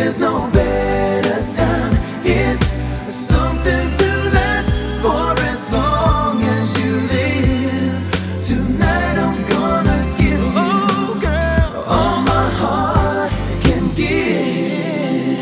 There's no better time. It's something to last for as long as you live. Tonight I'm gonna give you, girl, all my heart can give.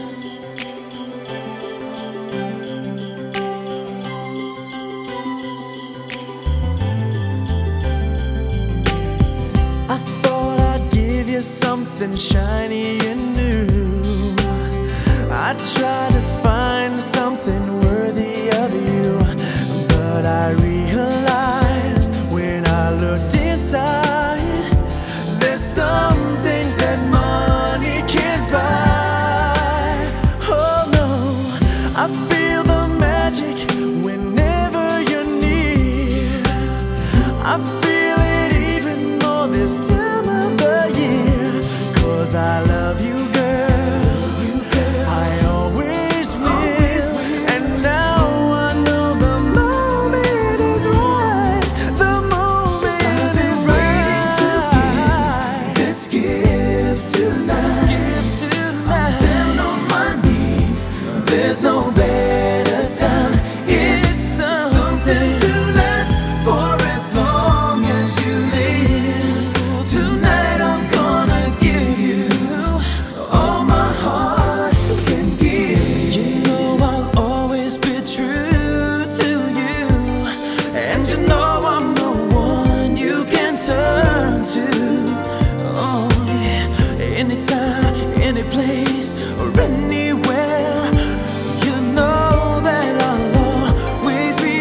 I thought I'd give you something shiny and new. I try to find something worthy of you, but I realized when I looked inside, there's some things that money can't buy. Oh no, I feel the magic whenever you're near. I feel it even more this time of the year, 'cause I love you, girl. I always will. And now I know the moment is right. The moment is right. To give this gift tonight. I'm down on my knees. There's no better time. It's something to last for as long as you live. Tonight I'm gonna give you all my heart can give. You know I'll always be true to you, and you know I'm the one you can turn to. Oh yeah, anytime, any place, or anywhere. You know that I'll always be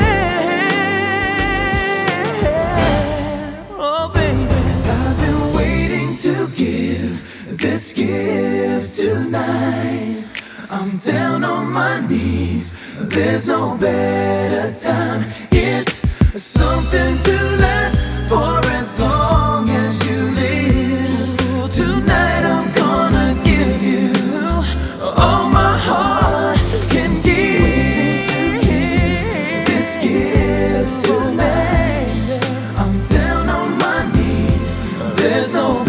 there. Oh baby, 'cause I've been waiting to give this gift tonight. I'm down on my knees. There's no better time. It's something to last for as long as you live. Tonight I'm gonna give you all my heart can give. This gift tonight. I'm down on my knees. There's no